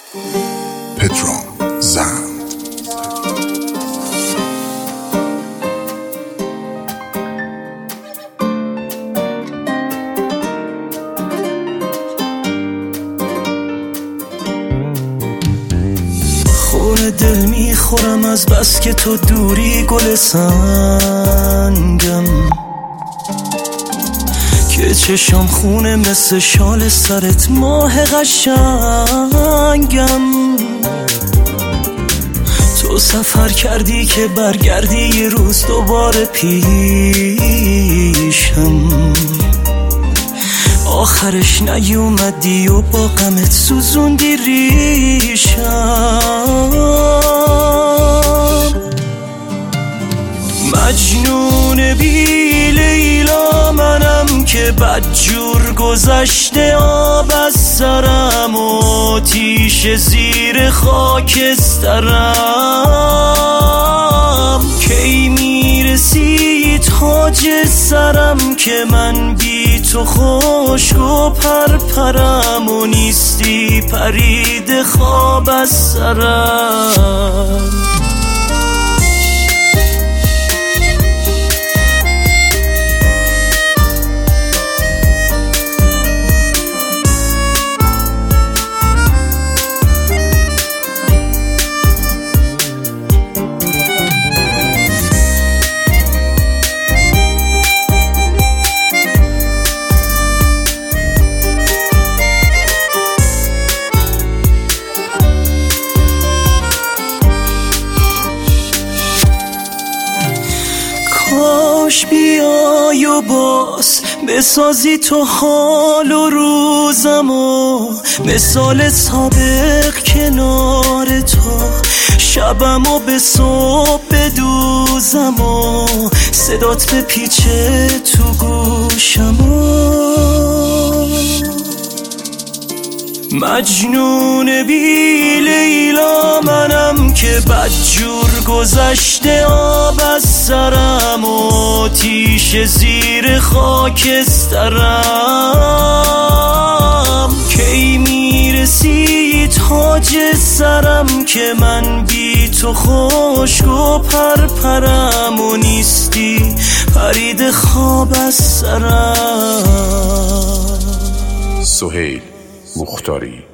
پدرام زند. خون دل میخورم از بس که تو دوری، گل سنگم که چشم خونه مثل شال سرت، ماه قشنگم. تو سفر کردی که برگردی یه روز دوباره پیشم، آخرش نیومدی و با غمت سوزوندی ریشم. مجنون بی لیلا منم که بدجور گذشته آب از سرم و آتیش زیر خاکسترم. کی میرسی تاج سرم که من بی تو خشک و پرپرم و نیستی پرید خواب از سرم. کاش بیای و باز بسازی تو حال و روزم و مثال سابق کنار تو شبم و به صبح بدوزم و صدات به پیچه تو گوشم و مجنون بی لیلا منم که بدجور گذشته آب از سرم و آتیش زیر خاکسترم. کی میرسی تاج سرم که من بی تو خشک و پرپرم و نیستی پرید خواب از سرم. سهیل مختاری.